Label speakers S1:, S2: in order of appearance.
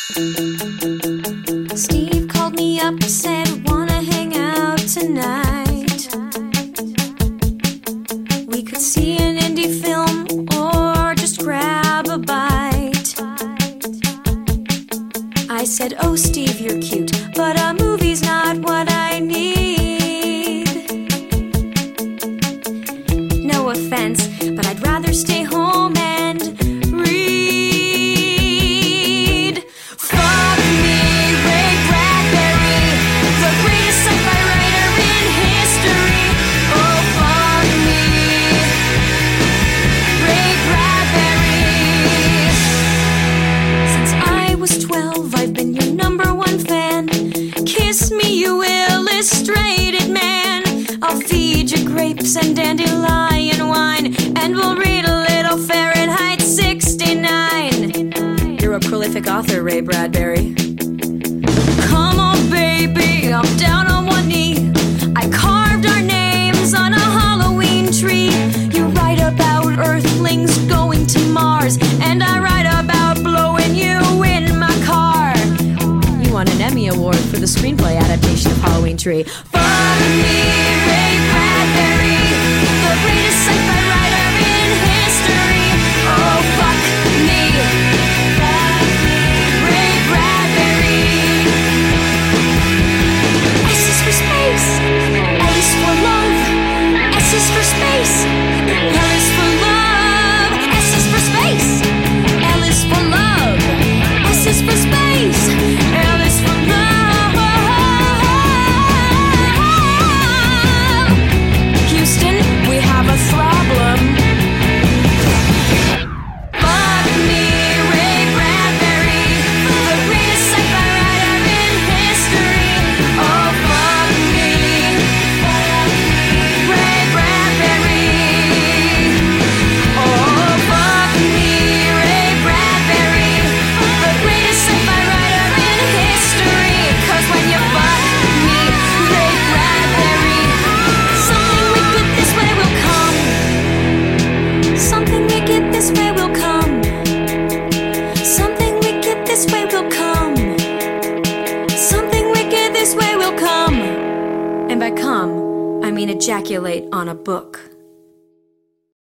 S1: Steve called me up, said, wanna hang out tonight. We could see an indie film or just grab a bite. I said, oh Steve, you're cute, but a movie's not what I need. No offense, but I'd rather stay home and read. Fuck me, Ray Bradbury, the greatest sci-fi writer in history. Oh, fuck me, Ray Bradbury. Since I was 12, I've been your #1 fan. Kiss me, you illustrated man. I'll feed you grapes and dandelion wine, and we'll read a little Fahrenheit 69. You're a prolific author, Ray Bradbury. Come on, baby, I'm down on one knee. I carved our names on a Halloween tree. You write about Earthlings going to Mars, and I write about blowing you in my car. You won an Emmy Award for the screenplay adaptation of Halloween Tree. Fuck me, Ray Bradbury, the greatest sci-fi writer in history. Oh, fuck me, Ray Bradbury. S is for space, L is for love, S is for space, L is for love, S is for space, L is for love, S is for space, L is for love. Houston, we have a problem. Fuck me, Ray Bradbury, the greatest sci-fi writer in history. Oh, fuck me, Ray Bradbury. Oh, fuck me, Ray Bradbury, the greatest sci-fi writer in history. 'Cause when you fuck me, Ray Bradbury, something wicked this way will come. Something wicked this way will come. Something wicked this way will come. Something wicked this way will come. And by come, I mean ejaculate on a book.